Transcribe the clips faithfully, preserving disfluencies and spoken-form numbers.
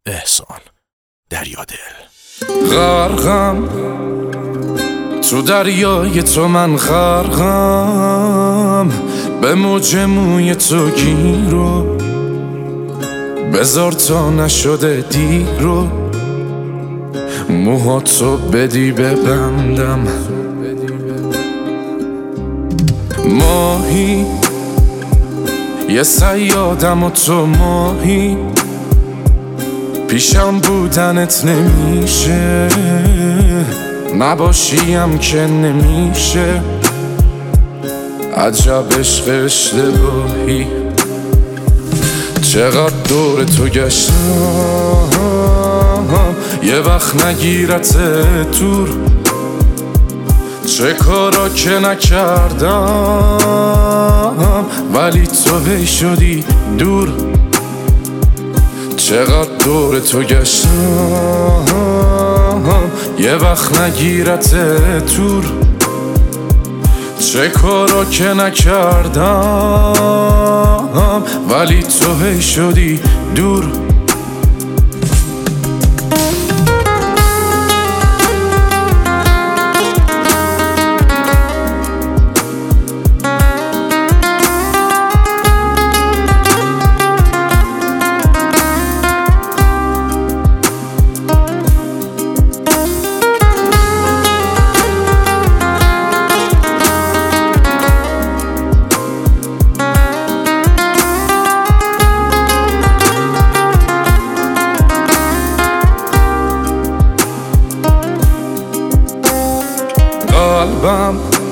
احسان دریادل. غرقم تو دریای تو، من غرقم به موج موی تو گیرو، بذار تا نشده دیرو، موهاتو بدی ببندم. ماهی یه صیادم و تو ماهی، پیشم بودنت نمیشه، نباشیم که نمیشه. عجب عشق اشتباهی، چقدر دور تو گشتم، یه وقت نگیرت دور. چه کارا که نکردم ولی تو هی شدی دور. چقدر دور تو گشتم، یه وقت نگیرت دور. چه کارا که نکردم ولی تو هی شدی دور. قلبم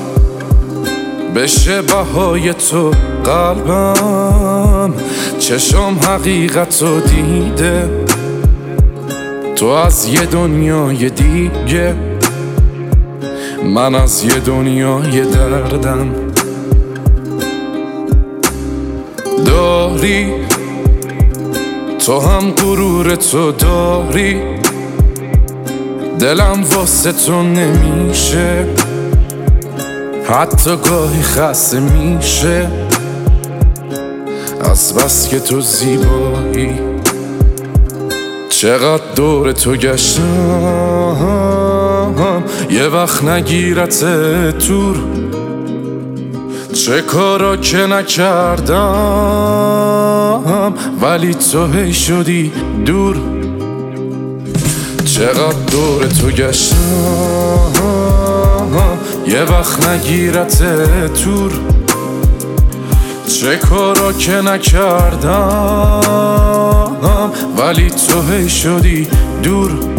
بشه بهای تو، قلبم چشم حقیقت رو دیده، تو از یه دنیای دیگه، من از یه دنیای دردم. داری تو هم غرور تو داری، دلم واسه تو نمیشه، حتی گاهی خسته میشه، از بس که تو زیبایی. چقدر دور تو گشتم، یه وقت نگیرت دور. چه کارا که نکردم ولی تو هی شدی دور. چقدر دور تو گشتم، یه وقت نگیرت دور. چه کارا که نکردم ولی تو هی شدی دور.